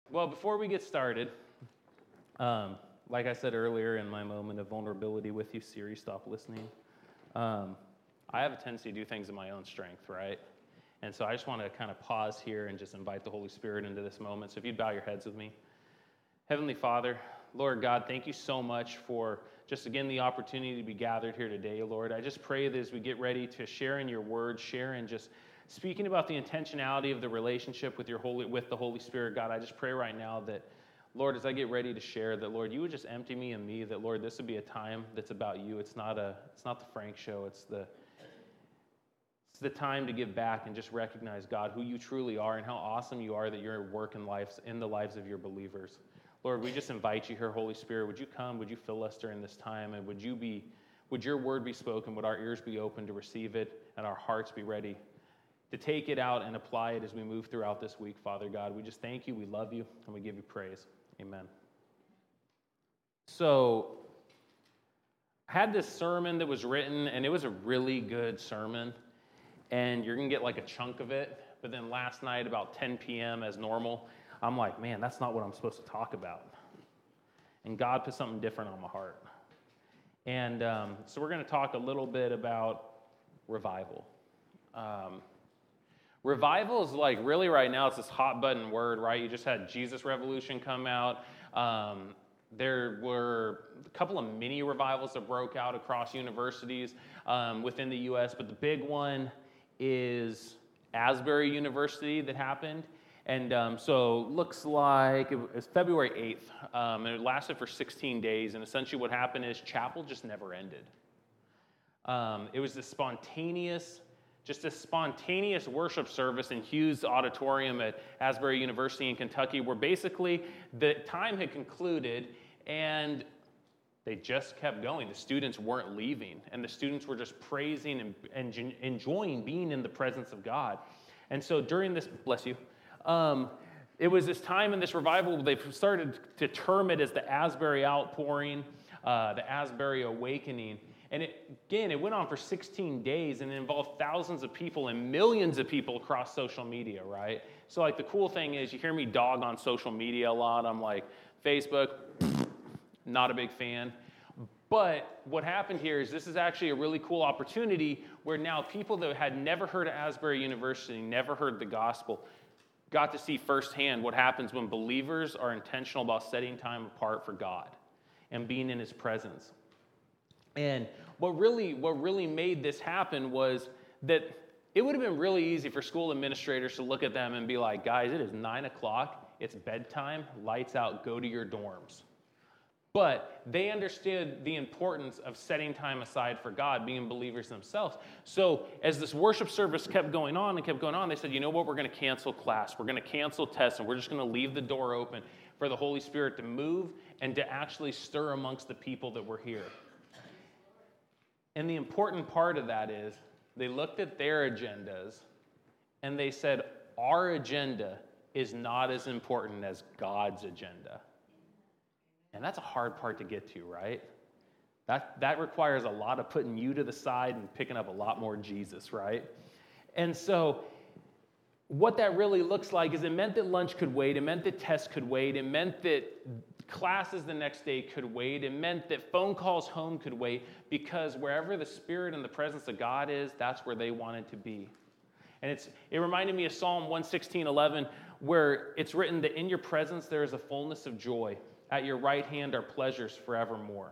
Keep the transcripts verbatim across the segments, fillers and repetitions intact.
Well, before we get started, um, like I said earlier in my moment of vulnerability with you, Siri, stop listening. Um, I have a tendency to do things in my own strength, right? And so I just want to kind of pause here and just invite the Holy Spirit into this moment. So if you'd bow your heads with me. Heavenly Father, Lord God, thank you so much for just, again, the opportunity to be gathered here today, Lord. I just pray that as we get ready to share in your word, share in just speaking about the intentionality of the relationship with your Holy, with the Holy Spirit, God, I just pray right now that, Lord, as I get ready to share, that, Lord, you would just empty me and me, that, Lord, this would be a time that's about you. It's not a, it's not the Frank show. It's the, it's the time to give back and just recognize, God, who you truly are and how awesome you are that you're at work in lives, in the lives of your believers. Lord, we just invite you here, Holy Spirit. Would you come? Would you fill us during this time? And would you be, would your word be spoken? Would our ears be open to receive it and our hearts be ready to take it out and apply it as we move throughout this week, Father God? We just thank you, we love you, and we give you praise. Amen. So, I had this sermon that was written, and it was a really good sermon, and you're going to get like a chunk of it, but then last night about ten p.m. as normal, I'm like, man, that's not what I'm supposed to talk about. And God put something different on my heart. And um, so we're going to talk a little bit about revival. Um, revival is like, really right now, it's this hot button word, right? You just had Jesus Revolution come out. Um, there were a couple of mini revivals that broke out across universities um, within the U S, but the big one is Asbury University that happened. And um, so looks like it was February eighth, um, and it lasted for sixteen days, and essentially what happened is chapel just never ended. Um, it was this spontaneous, just a spontaneous worship service in Hughes Auditorium at Asbury University in Kentucky, where basically the time had concluded, and they just kept going. The students weren't leaving, and the students were just praising and, and enjoying being in the presence of God. And so during this, bless you, Um, it was this time in this revival, they started to term it as the Asbury Outpouring, uh, the Asbury Awakening. And it, again, it went on for sixteen days, and it involved thousands of people and millions of people across social media, right? So like the cool thing is you hear me dog on social media a lot. I'm like, Facebook, not a big fan. But what happened here is this is actually a really cool opportunity where now people that had never heard of Asbury University, never heard the gospel, got to see firsthand what happens when believers are intentional about setting time apart for God and being in his presence. And what really, what really made this happen was that it would have been really easy for school administrators to look at them and be like, guys, it is nine o'clock, it's bedtime, lights out, go to your dorms. But they understood the importance of setting time aside for God, being believers themselves. So as this worship service kept going on and kept going on, they said, you know what, we're going to cancel class. We're going to cancel tests, and we're just going to leave the door open for the Holy Spirit to move and to actually stir amongst the people that were here. And the important part of that is they looked at their agendas, and they said, our agenda is not as important as God's agenda. And that's a hard part to get to, right? That, that requires a lot of putting you to the side and picking up a lot more Jesus, right? And so what that really looks like is it meant that lunch could wait. It meant that tests could wait. It meant that classes the next day could wait. It meant that phone calls home could wait, because wherever the Spirit and the presence of God is, that's where they wanted to be. And it's it reminded me of Psalm one sixteen eleven, where it's written that in your presence there is a fullness of joy. At your right hand are pleasures forevermore.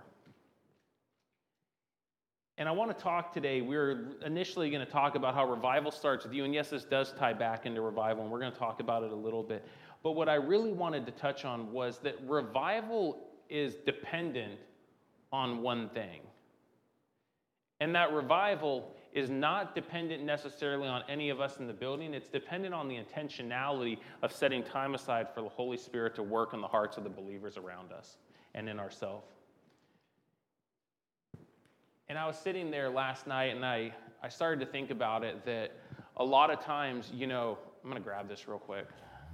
And I want to talk today, we we're initially going to talk about how revival starts with you. And yes, this does tie back into revival, and we're going to talk about it a little bit. But what I really wanted to touch on was that revival is dependent on one thing. And that revival is not dependent necessarily on any of us in the building. It's dependent on the intentionality of setting time aside for the Holy Spirit to work in the hearts of the believers around us and in ourselves. And I was sitting there last night, and I, I started to think about it, that a lot of times, you know, I'm going to grab this real quick.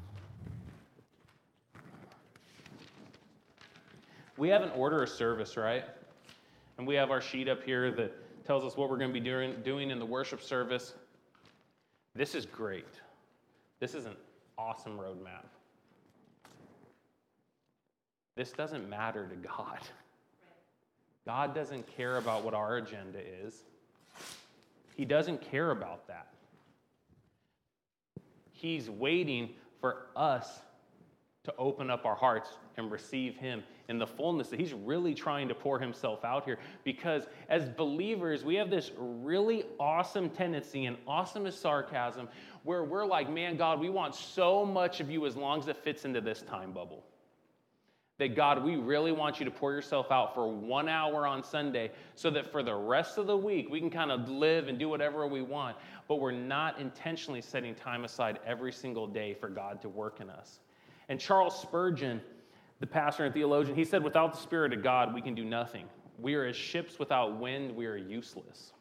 We have an order of service, right? And we have our sheet up here that tells us what we're going to be doing, doing in the worship service. This is great. This is an awesome roadmap. this doesn't matter to God. God doesn't care about what our agenda is. He doesn't care about that. He's waiting for us to open up our hearts and receive him in the fullness that he's really trying to pour himself out here. Because as believers, we have this really awesome tendency, and awesome is sarcasm, where we're like, man, God, we want so much of you as long as it fits into this time bubble. That God, we really want you to pour yourself out for one hour on Sunday so that for the rest of the week we can kind of live and do whatever we want. But we're not intentionally setting time aside every single day for God to work in us. And Charles Spurgeon, the pastor and theologian, he said, without the Spirit of God, we can do nothing. We are as ships without wind, we are useless.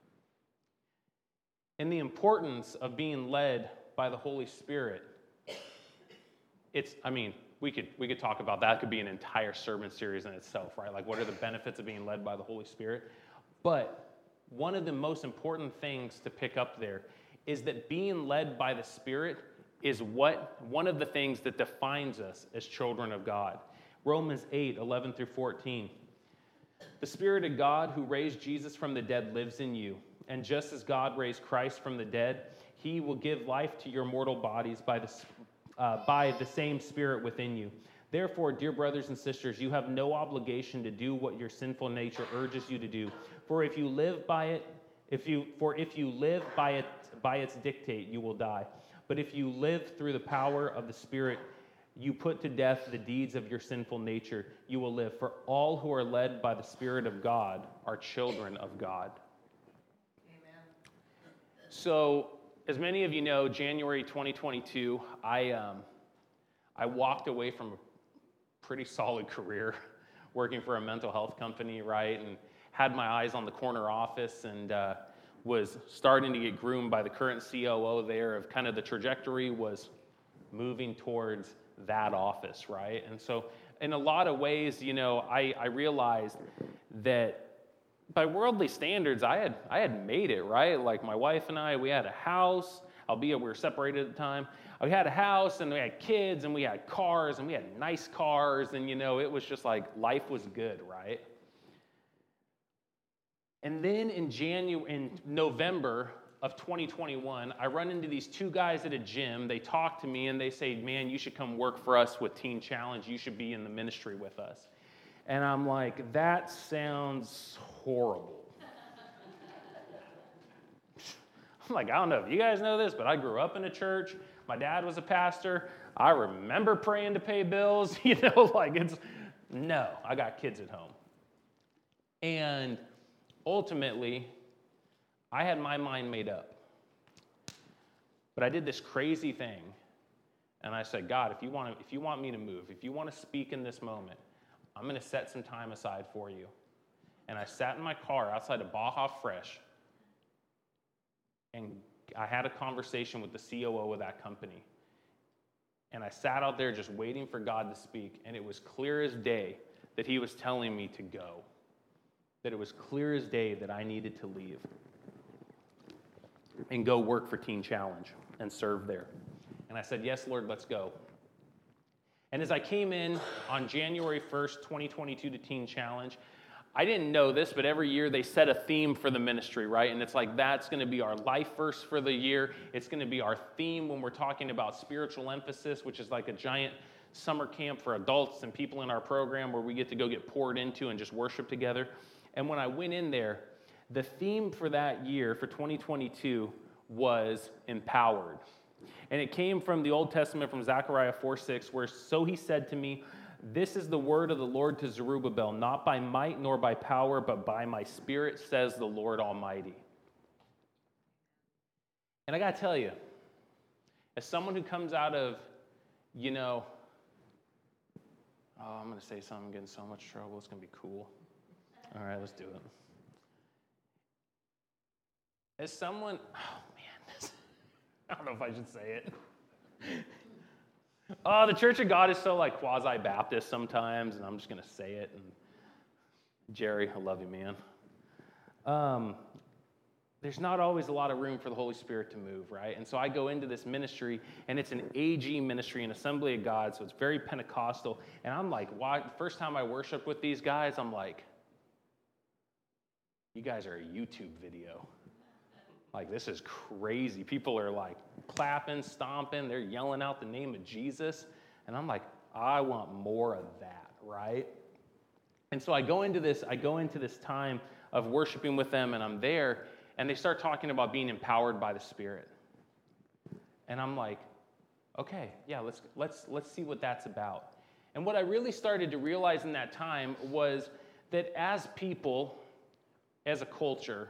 And the importance of being led by the Holy Spirit, it's, I mean, we could we could talk about that. It could be an entire sermon series in itself, right? Like, what are the benefits of being led by the Holy Spirit? But one of the most important things to pick up there is that being led by the Spirit is what one of the things that defines us as children of God. Romans eight, eleven through fourteen. The Spirit of God who raised Jesus from the dead lives in you. And just as God raised Christ from the dead, he will give life to your mortal bodies by the uh, by the same Spirit within you. Therefore, dear brothers and sisters, you have no obligation to do what your sinful nature urges you to do. For if you live by it, if you for if you live by it by its dictate, you will die. But if you live through the power of the Spirit, you put to death the deeds of your sinful nature, you will live. For all who are led by the Spirit of God are children of God. Amen. So, as many of you know, January twenty twenty-two, I um, I walked away from a pretty solid career working for a mental health company, right? And had my eyes on the corner office and uh, was starting to get groomed by the current C O O there of kind of the trajectory was moving towards that office, right? And so in a lot of ways, you know, I, I realized that by worldly standards, I had I had made it, right? Like my wife and I, we had a house, albeit we were separated at the time. We had a house and we had kids and we had cars and we had nice cars and, you know, it was just like life was good, right? And then in January, in November of twenty twenty-one, I run into these two guys at a gym. They talk to me and they say, man, you should come work for us with Teen Challenge. You should be in the ministry with us. And I'm like, that sounds horrible. I'm like, I don't know if you guys know this, but I grew up in a church. My dad was a pastor. I remember praying to pay bills. You know, like it's, no, I got kids at home. And ultimately, I had my mind made up. But I did this crazy thing. And I said, God, if you want to, if you want me to move, if you want to speak in this moment, I'm going to set some time aside for you. And I sat in my car outside of Baja Fresh, and I had a conversation with the C O O of that company. And I sat out there just waiting for God to speak, and it was clear as day that he was telling me to go. That it was clear as day that I needed to leave and go work for Teen Challenge and serve there. And I said, yes, Lord, let's go. And as I came in on January first, twenty twenty-two to Teen Challenge, I didn't know this, but every year they set a theme for the ministry, right? And it's like, that's going to be our life verse for the year. It's going to be our theme when we're talking about spiritual emphasis, which is like a giant summer camp for adults and people in our program where we get to go get poured into and just worship together. And when I went in there, the theme for that year, for twenty twenty-two, was empowered. And it came from the Old Testament, from Zechariah four six, where so he said to me, this is the word of the Lord to Zerubbabel, not by might nor by power, but by my Spirit, says the Lord Almighty. And I got to tell you, as someone who comes out of, you know, oh, I'm going to say something, I'm getting so much trouble, it's going to be cool. All right, let's do it. As someone, oh man, I don't know if I should say it. Oh, the Church of God is so like quasi-Baptist sometimes, and I'm just going to say it. And Jerry, I love you, man. Um, there's not always a lot of room for the Holy Spirit to move, right? And so I go into this ministry, and it's an A G ministry, an Assembly of God, so it's very Pentecostal. And I'm like, why? The first time I worshiped with these guys, I'm like, you guys are a YouTube video. Like, this is crazy. People are like clapping, stomping, they're yelling out the name of Jesus. And I'm like, I want more of that, right? And so I go into this, I go into this time of worshiping with them, and I'm there. And they start talking about being empowered by the Spirit. And I'm like, okay, yeah, let's let's let's see what that's about. And what I really started to realize in that time was that as people, as a culture,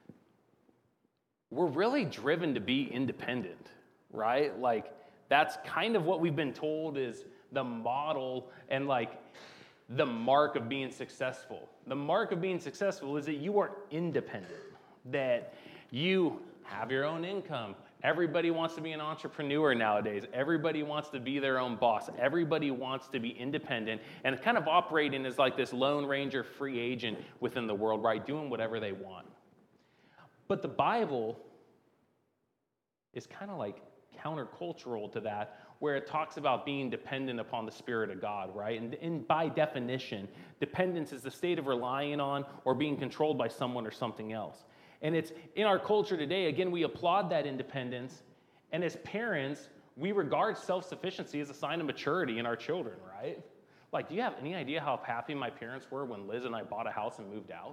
we're really driven to be independent, right? Like, that's kind of what we've been told is the model and like the mark of being successful. The mark of being successful is that you are independent, that you have your own income. Everybody wants to be an entrepreneur nowadays. Everybody wants to be their own boss. Everybody wants to be independent and kind of operating as like this Lone Ranger free agent within the world, right? Doing whatever they want. But the Bible is kind of like countercultural to that, where it talks about being dependent upon the Spirit of God, right? And, and by definition, dependence is the state of relying on or being controlled by someone or something else. And it's in our culture today, again, we applaud that independence. And as parents, we regard self-sufficiency as a sign of maturity in our children, right? Like, do you have any idea how happy my parents were when Liz and I bought a house and moved out?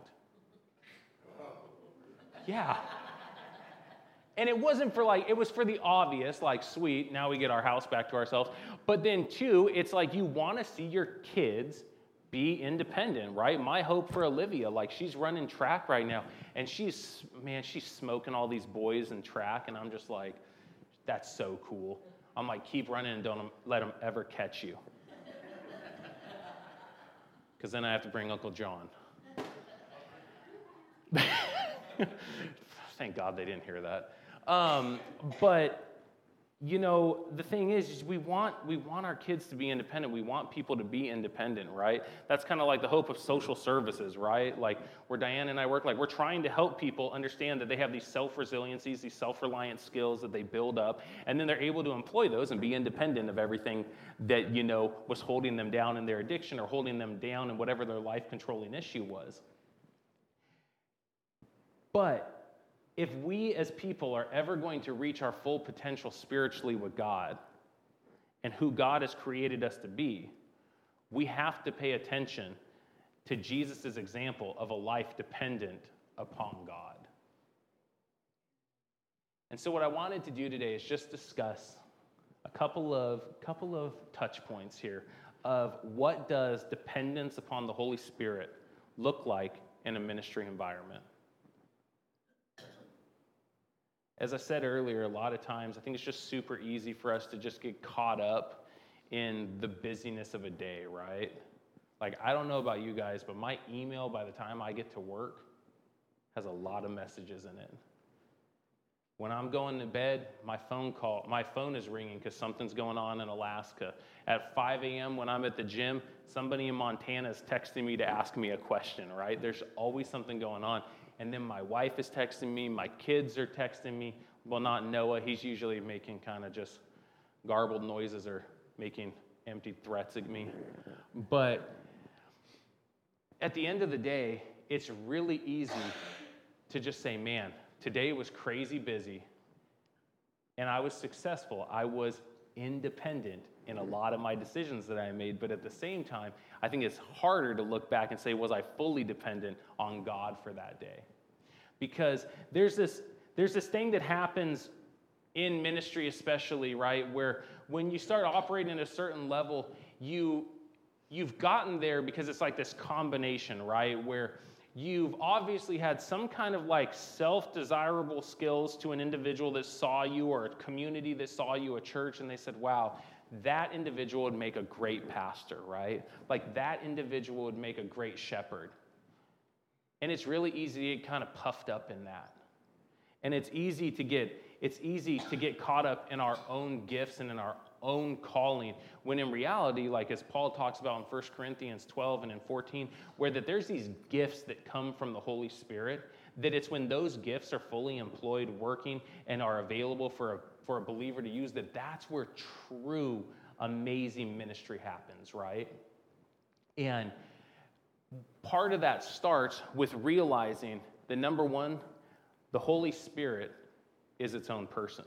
Yeah. And it wasn't for like, it was for the obvious, like, sweet, now we get our house back to ourselves. But then two, it's like you want to see your kids be independent, right? My hope for Olivia, like, she's running track right now, and she's, man, she's smoking all these boys in track, and I'm just like, that's so cool. I'm like, keep running and don't let them ever catch you. Because then I have to bring Uncle John. Thank God they didn't hear that. Um, but, you know, the thing is, is we want we want our kids to be independent. We want people to be independent, right? That's kind of like the hope of social services, right? Like where Diane and I work, like we're trying to help people understand that they have these self-resiliencies, these self-reliant skills that they build up, and then they're able to employ those and be independent of everything that, you know, was holding them down in their addiction or holding them down in whatever their life-controlling issue was. But if we as people are ever going to reach our full potential spiritually with God and who God has created us to be, we have to pay attention to Jesus' example of a life dependent upon God. And so what I wanted to do today is just discuss a couple of, couple of touch points here of what does dependence upon the Holy Spirit look like in a ministry environment. As I said earlier, a lot of times I think it's just super easy for us to just get caught up in the busyness of a day, right? Like, I don't know about you guys, but my email by the time I get to work has a lot of messages in it. When I'm going to bed, my phone call, my phone is ringing because something's going on in Alaska. At five a.m. when I'm at the gym, somebody in Montana is texting me to ask me a question, right? There's always something going on. And then my wife is texting me, my kids are texting me. Well, not Noah, he's usually making kind of just garbled noises or making empty threats at me. But at the end of the day, it's really easy to just say, man, today was crazy busy, and I was successful. I was independent in a lot of my decisions that I made, but at the same time, I think it's harder to look back and say, was I fully dependent on God for that day? Because there's this, there's this thing that happens in ministry especially, right, where when you start operating at a certain level, you, you've gotten there because it's like this combination, right, where you've obviously had some kind of like self-desirable skills to an individual that saw you or a community that saw you, a church, and they said, wow, that individual would make a great pastor, right? Like that individual would make a great shepherd. And it's really easy to get kind of puffed up in that. And it's easy to get, it's easy to get caught up in our own gifts and in our own calling, when in reality, like as Paul talks about in First Corinthians twelve and in fourteen, where that there's these gifts that come from the Holy Spirit that it's when those gifts are fully employed, working, and are available for a, for a believer to use, that that's where true, amazing ministry happens, right? And part of that starts with realizing that, number one, the Holy Spirit is its own person.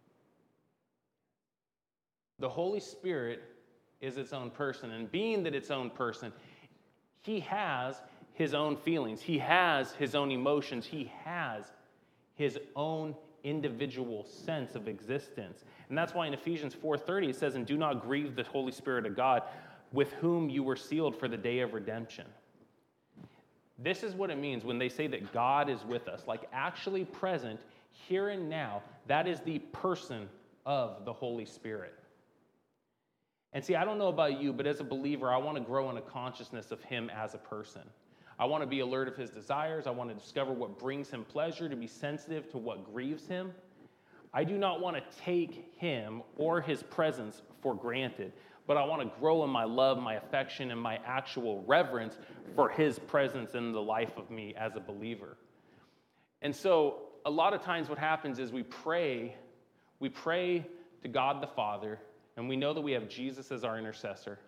The Holy Spirit is its own person. And being that its own person, he has his own feelings. He has his own emotions. He has his own individual sense of existence. And that's why in Ephesians four thirty it says, "And do not grieve the Holy Spirit of God, with whom you were sealed for the day of redemption." This is what it means when they say that God is with us, like actually present here and now. That is the person of the Holy Spirit. And see, I don't know about you, but as a believer, I want to grow in a consciousness of him as a person. I want to be alert of his desires. I want to discover what brings him pleasure, to be sensitive to what grieves him. I do not want to take him or his presence for granted, but I want to grow in my love, my affection, and my actual reverence for his presence in the life of me as a believer. And so a lot of times what happens is we pray, we pray to God the Father, and we know that we have Jesus as our intercessor.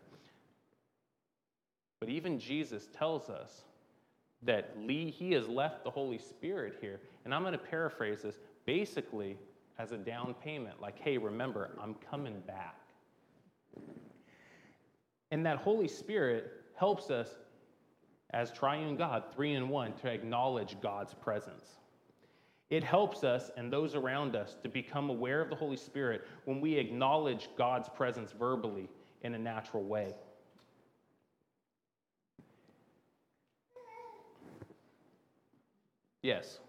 But even Jesus tells us that he has left the Holy Spirit here. And I'm going to paraphrase this basically as a down payment. Like, hey, remember, I'm coming back. And that Holy Spirit helps us as triune God, three in one, to acknowledge God's presence. It helps us and those around us to become aware of the Holy Spirit when we acknowledge God's presence verbally in a natural way. Yes.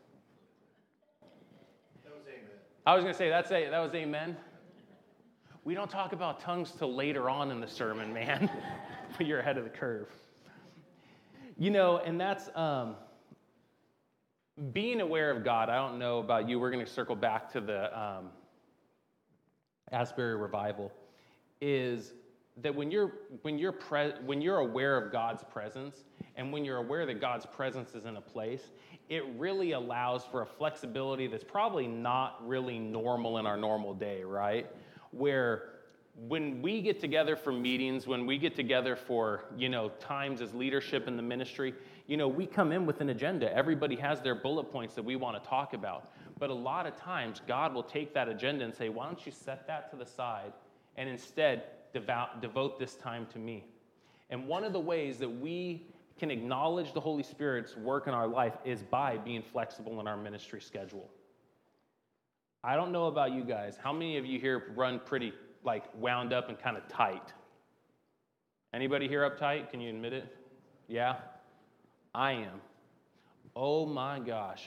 That was amen. I was going to say, that's a, that was amen. We don't talk about tongues till later on in the sermon, man. But you're ahead of the curve. You know, and that's um, being aware of God. I don't know about you. We're going to circle back to the um, Asbury revival. Is that when you're when you're pre- when you're aware of God's presence, and when you're aware that God's presence is in a place, it really allows for a flexibility that's probably not really normal in our normal day, right? Where when we get together for meetings, when we get together for, you know, times as leadership in the ministry, you know, we come in with an agenda. Everybody has their bullet points that we want to talk about. But a lot of times, God will take that agenda and say, why don't you set that to the side and instead devote, devote this time to me? And one of the ways that we can acknowledge the Holy Spirit's work in our life is by being flexible in our ministry schedule. I don't know about you guys. How many of you here run pretty, like, wound up and kind of tight? Anybody here uptight? Can you admit it? Yeah? I am. Oh my gosh.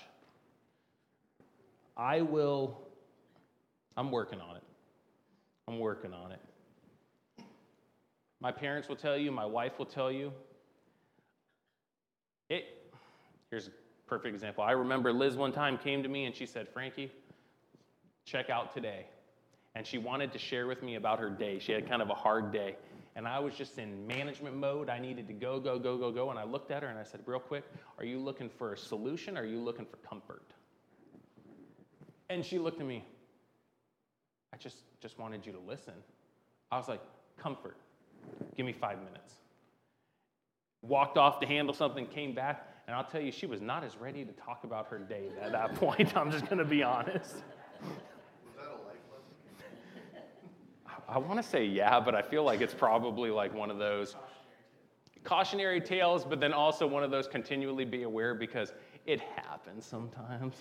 I will, I'm working on it. I'm working on it. My parents will tell you, my wife will tell you. It, here's a perfect example. I remember Liz one time came to me and she said, Frankie, check out today. And she wanted to share with me about her day. She had kind of a hard day. And I was just in management mode. I needed to go, go, go, go, go. And I looked at her and I said, real quick, are you looking for a solution or are you looking for comfort? And she looked at me. I just, just wanted you to listen. I was like, comfort. Give me five minutes. Walked off to handle something, came back, and I'll tell you, she was not as ready to talk about her day at that point. I'm just going to be honest. Was that a life lesson? I, I want to say yeah, but I feel like it's probably like one of those cautionary tales, but then also one of those continually be aware because it happens sometimes.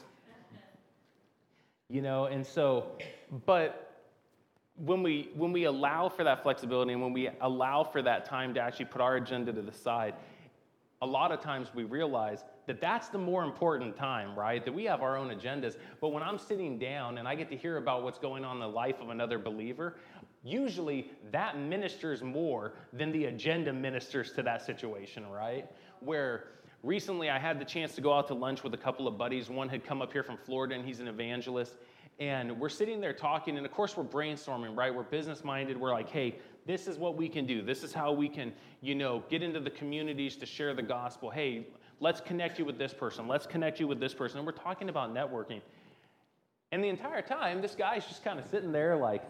You know, and so, but when we when we allow for that flexibility and when we allow for that time to actually put our agenda to the side, a lot of times we realize that that's the more important time, right? That we have our own agendas. But when I'm sitting down and I get to hear about what's going on in the life of another believer, usually that ministers more than the agenda ministers to that situation, right? Where recently I had the chance to go out to lunch with a couple of buddies. One had come up here from Florida and he's an evangelist. And we're sitting there talking, and of course we're brainstorming, right? We're business-minded. We're like, hey, this is what we can do. This is how we can, you know, get into the communities to share the gospel. Hey, let's connect you with this person. Let's connect you with this person. And we're talking about networking. And the entire time, this guy's just kind of sitting there like,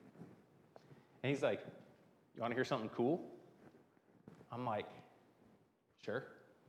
and he's like, you want to hear something cool? I'm like, sure.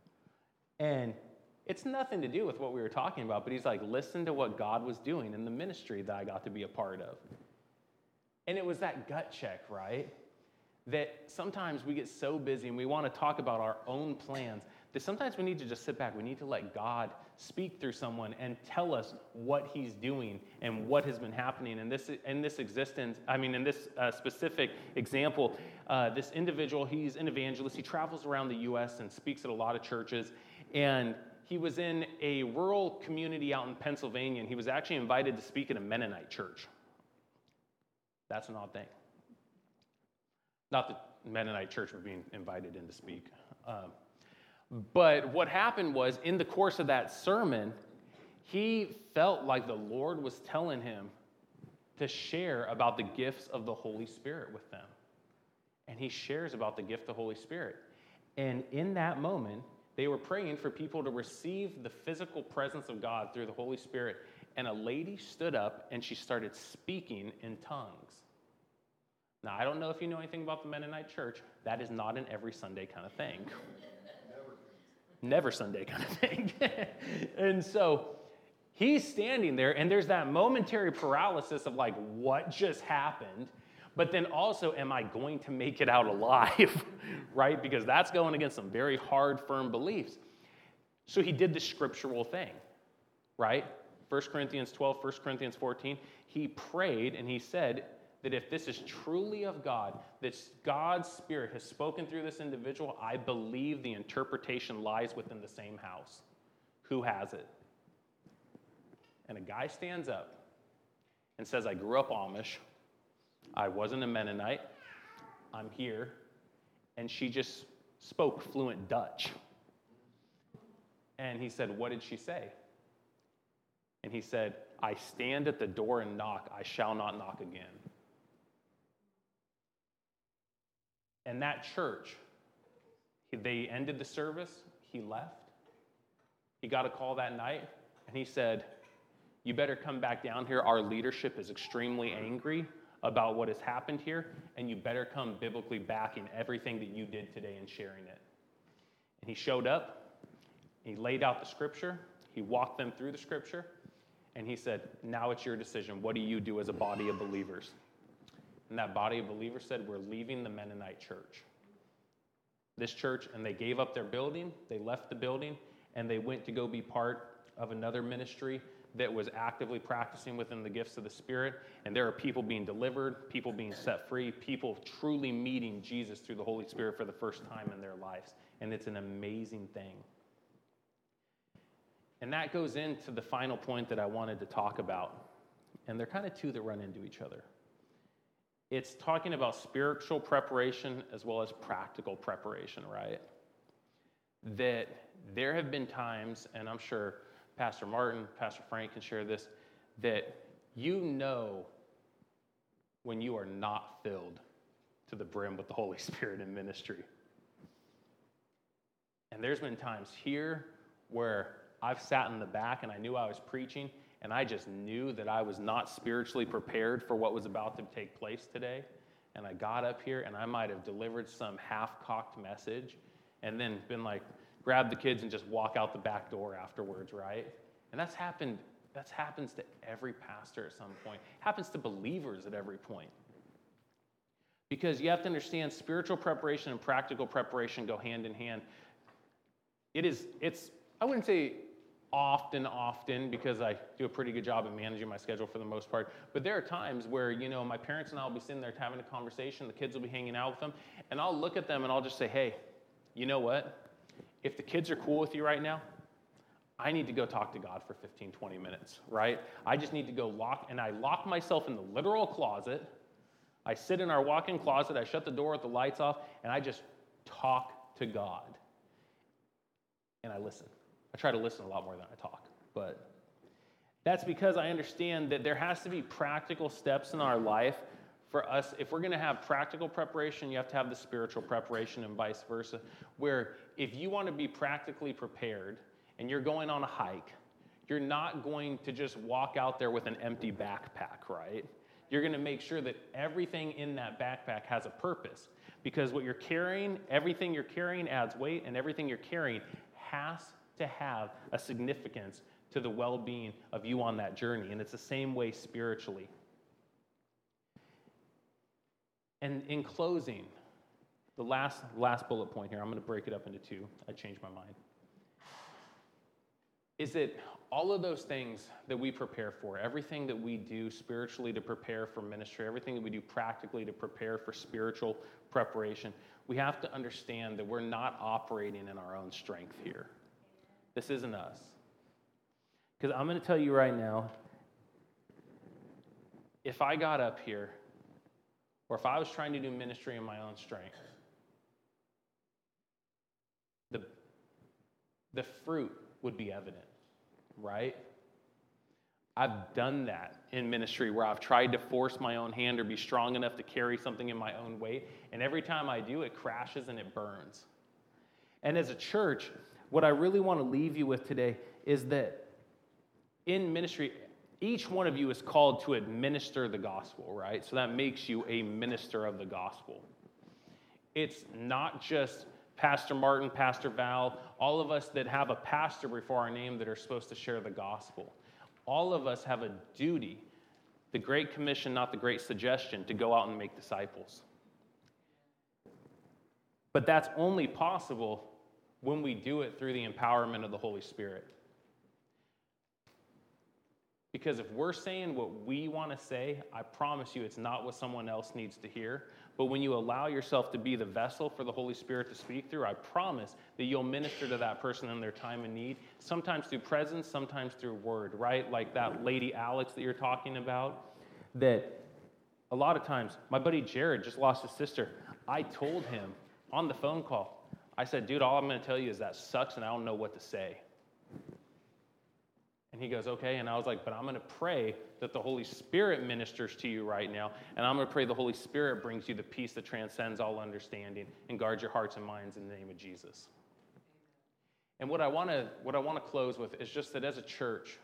And it's nothing to do with what we were talking about, but he's like, listen to what God was doing in the ministry that I got to be a part of. And it was that gut check, right? That sometimes we get so busy and we want to talk about our own plans that sometimes we need to just sit back. We need to let God speak through someone and tell us what he's doing and what has been happening in this in this existence. I mean, in this uh, specific example, uh, this individual, he's an evangelist. He travels around the U S and speaks at a lot of churches. And he was in a rural community out in Pennsylvania, and he was actually invited to speak at a Mennonite church. That's an odd thing. Not that Mennonite church were being invited in to speak. Um, but what happened was, in the course of that sermon, he felt like the Lord was telling him to share about the gifts of the Holy Spirit with them. And he shares about the gift of the Holy Spirit. And in that moment, they were praying for people to receive the physical presence of God through the Holy Spirit. And a lady stood up and she started speaking in tongues. Now, I don't know if you know anything about the Mennonite church. That is not an every Sunday kind of thing. Never. Never Sunday kind of thing. And so he's standing there, and there's that momentary paralysis of like, what just happened? But then also, am I going to make it out alive? Right? Because that's going against some very hard, firm beliefs. So he did the scriptural thing, right? First Corinthians twelve, First Corinthians fourteen. He prayed and he said that if this is truly of God, that God's Spirit has spoken through this individual, I believe the interpretation lies within the same house. Who has it? And a guy stands up and says, I grew up Amish. I wasn't a Mennonite. I'm here. And she just spoke fluent Dutch. And he said, what did she say? And he said, I stand at the door and knock. I shall not knock again. And that church, they ended the service. He left. He got a call that night. And he said, you better come back down here. Our leadership is extremely angry about what has happened here, and you better come biblically backing everything that you did today and sharing it. And he showed up, he laid out the scripture, he walked them through the scripture, and he said, now it's your decision. What do you do as a body of believers? And that body of believers said, we're leaving the Mennonite church. This church, and they gave up their building, they left the building, and they went to go be part of another ministry that was actively practicing within the gifts of the Spirit. And there are people being delivered, people being set free, people truly meeting Jesus through the Holy Spirit for the first time in their lives. And it's an amazing thing. And that goes into the final point that I wanted to talk about. And they're kind of two that run into each other. It's talking about spiritual preparation as well as practical preparation, right? That there have been times, and I'm sure Pastor Martin, Pastor Frank can share this, that you know when you are not filled to the brim with the Holy Spirit in ministry. And there's been times here where I've sat in the back and I knew I was preaching, and I just knew that I was not spiritually prepared for what was about to take place today. And I got up here and I might have delivered some half-cocked message and then been like, grab the kids and just walk out the back door afterwards, right? And that's happened, that happens to every pastor at some point. It happens to believers at every point. Because you have to understand, spiritual preparation and practical preparation go hand in hand. It is, it's, I wouldn't say often, often, because I do a pretty good job of managing my schedule for the most part, but there are times where, you know, my parents and I will be sitting there having a conversation, the kids will be hanging out with them, and I'll look at them and I'll just say, hey, you know what? If the kids are cool with you right now, I need to go talk to God for fifteen, twenty minutes, right? I just need to go lock, and I lock myself in the literal closet. I sit in our walk-in closet, I shut the door with the lights off, and I just talk to God. And I listen. I try to listen a lot more than I talk, but that's because I understand that there has to be practical steps in our life for us, if we're going to have practical preparation, you have to have the spiritual preparation and vice versa, where if you want to be practically prepared and you're going on a hike, you're not going to just walk out there with an empty backpack, right? You're going to make sure that everything in that backpack has a purpose, because what you're carrying, everything you're carrying adds weight, and everything you're carrying has to have a significance to the well-being of you on that journey. And it's the same way spiritually. And in closing, the last last bullet point here, I'm going to break it up into two. I changed my mind. Is that all of those things that we prepare for, everything that we do spiritually to prepare for ministry, everything that we do practically to prepare for spiritual preparation, we have to understand that we're not operating in our own strength here. This isn't us. Because I'm going to tell you right now, if I got up here, or if I was trying to do ministry in my own strength, the, the fruit would be evident, right? I've done that in ministry where I've tried to force my own hand or be strong enough to carry something in my own weight, and every time I do, it crashes and it burns. And as a church, what I really want to leave you with today is that in ministry, each one of you is called to administer the gospel, right? So that makes you a minister of the gospel. It's not just Pastor Martin, Pastor Val, all of us that have a pastor before our name that are supposed to share the gospel. All of us have a duty, the Great Commission, not the Great Suggestion, to go out and make disciples. But that's only possible when we do it through the empowerment of the Holy Spirit. Because if we're saying what we want to say, I promise you it's not what someone else needs to hear. But when you allow yourself to be the vessel for the Holy Spirit to speak through, I promise that you'll minister to that person in their time of need, sometimes through presence, sometimes through word, right? Like that lady Alex that you're talking about, that a lot of times, my buddy Jared just lost his sister. I told him on the phone call, I said, dude, all I'm going to tell you is that sucks and I don't know what to say. And he goes, okay. And I was like, but I'm going to pray that the Holy Spirit ministers to you right now. And I'm going to pray the Holy Spirit brings you the peace that transcends all understanding and guards your hearts and minds in the name of Jesus. And what I want to what I want to close with is just that as a church,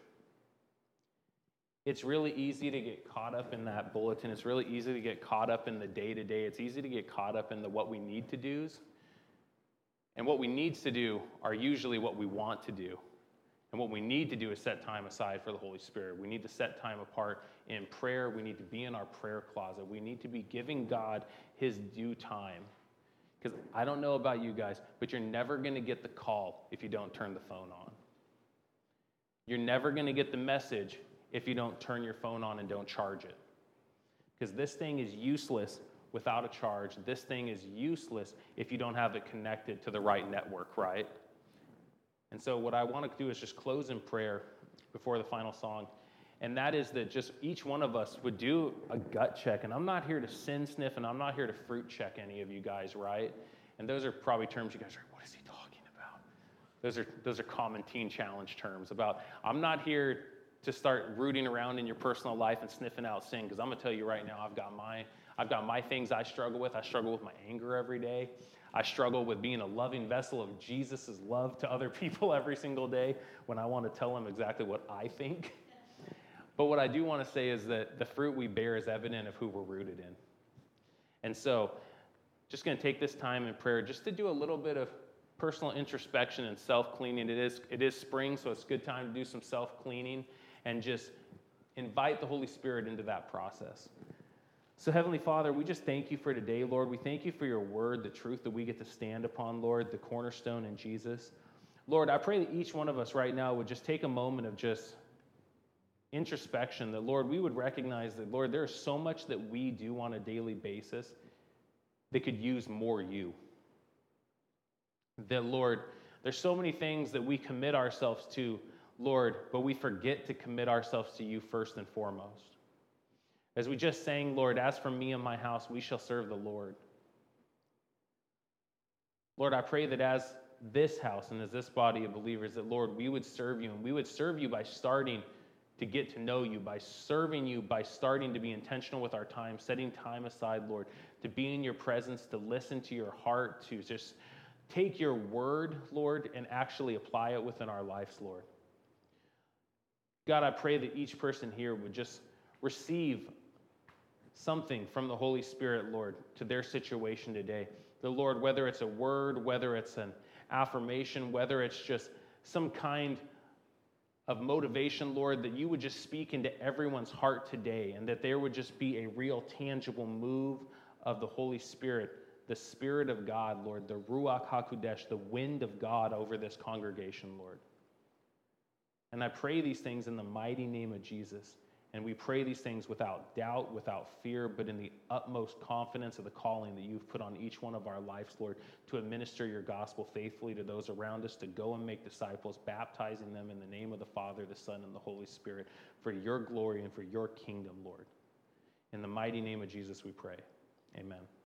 it's really easy to get caught up in that bulletin. It's really easy to get caught up in the day-to-day. It's easy to get caught up in the what we need to do's. And what we need to do are usually what we want to do. And what we need to do is set time aside for the Holy Spirit. We need to set time apart in prayer. We need to be in our prayer closet. We need to be giving God his due time. Because I don't know about you guys, but you're never going to get the call if you don't turn the phone on. You're never going to get the message if you don't turn your phone on and don't charge it. Because this thing is useless without a charge. This thing is useless if you don't have it connected to the right network, right? And so what I want to do is just close in prayer before the final song. And that is that just each one of us would do a gut check. And I'm not here to sin sniff, and I'm not here to fruit check any of you guys, right? And those are probably terms you guys are like, what is he talking about? Those are those are common teen challenge terms about, I'm not here to start rooting around in your personal life and sniffing out sin, because I'm going to tell you right now, I've got my I've got my things I struggle with. I struggle with my anger every day. I struggle with being a loving vessel of Jesus' love to other people every single day when I want to tell them exactly what I think. But what I do want to say is that the fruit we bear is evident of who we're rooted in. And so just going to take this time in prayer just to do a little bit of personal introspection and self-cleaning. It is, it is spring, so it's a good time to do some self-cleaning and just invite the Holy Spirit into that process. So Heavenly Father, we just thank you for today, Lord. We thank you for your word, the truth that we get to stand upon, Lord, the cornerstone in Jesus. Lord, I pray that each one of us right now would just take a moment of just introspection, that, Lord, we would recognize that, Lord, there is so much that we do on a daily basis that could use more you. That, Lord, there's so many things that we commit ourselves to, Lord, but we forget to commit ourselves to you first and foremost. As we just sang, Lord, as for me and my house, we shall serve the Lord. Lord, I pray that as this house and as this body of believers, that, Lord, we would serve you, and we would serve you by starting to get to know you, by serving you, by starting to be intentional with our time, setting time aside, Lord, to be in your presence, to listen to your heart, to just take your word, Lord, and actually apply it within our lives, Lord. God, I pray that each person here would just receive something from the Holy Spirit, Lord, to their situation today. The Lord, whether it's a word, whether it's an affirmation, whether it's just some kind of motivation, Lord, that you would just speak into everyone's heart today, and that there would just be a real tangible move of the Holy Spirit, the Spirit of God, Lord, the Ruach HaKodesh, the wind of God over this congregation, Lord. And I pray these things in the mighty name of Jesus. And we pray these things without doubt, without fear, but in the utmost confidence of the calling that you've put on each one of our lives, Lord, to administer your gospel faithfully to those around us, to go and make disciples, baptizing them in the name of the Father, the Son, and the Holy Spirit, for your glory and for your kingdom, Lord. In the mighty name of Jesus we pray. Amen.